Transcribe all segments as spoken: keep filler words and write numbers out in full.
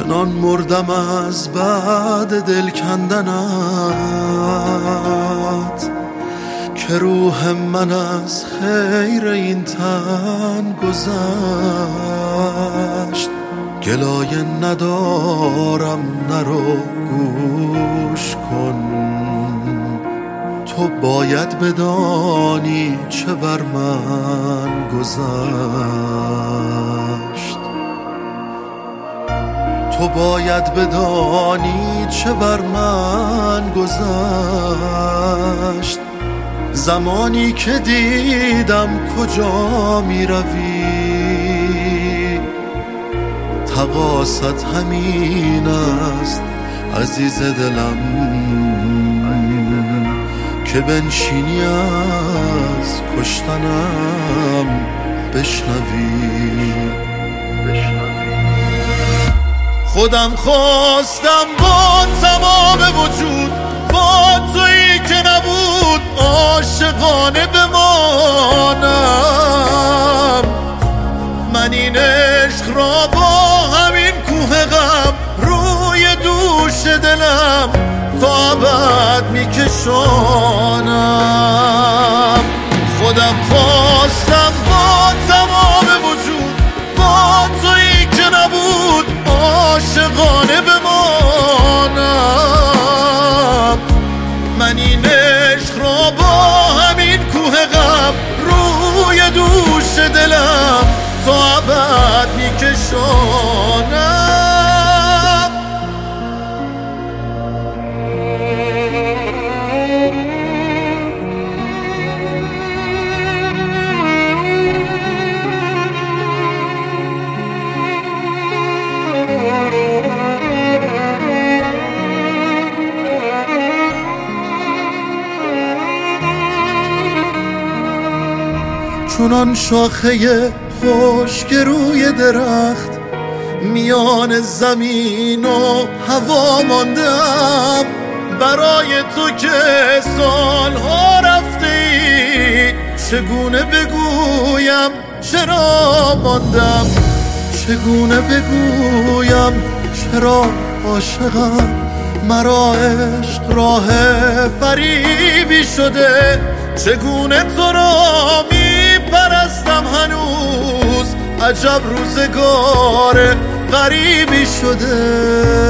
چنان مردم از بعد دل کندنت که روح من از خیر این تن گذشت. گلایه ندارم نرو گوش کن، تو باید بدانی چه بر من گذشت. تو باید بدانی چه بر من گذشت. زمانی که دیدم کجا می روی، تقاصت همین است عزیز دلم که بنشینی از کشتنم بشنوی. خودم خواستم با تمام وجود با تویی که نبود عاشقانه بمانم. من این عشق را با همین کوه غم روی دوش دلم تا ابد میکشانم. خودم خواستم با تمام وجود با تویی که نبود عاشقانه بمانم. من این عشق را با همین کوه غم روی دوش دلم تا ابد میکشانم. چونان شاخه خشک روی درخت میان زمین و هوا ماندم. برای تو که سالها رفته ای چگونه بگویم چرا ماندم. چگونه بگویم چرا عاشقم. مرا عشق راه فریبی شده. چگونه تو را می پرستم هنوز عجب روزگار غریبی شده.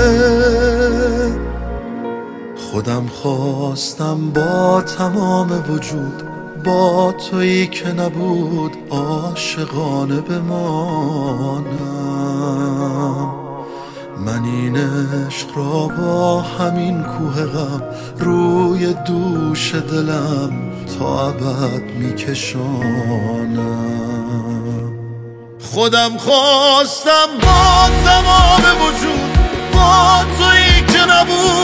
خودم خواستم با تمام وجود با تویی که نبود عاشقانه بمانم. من این عشق را با همین کوه غم روی دوش دلم تا ابد میکشانم. خودم خواستم با تمام وجود با تویی که نبود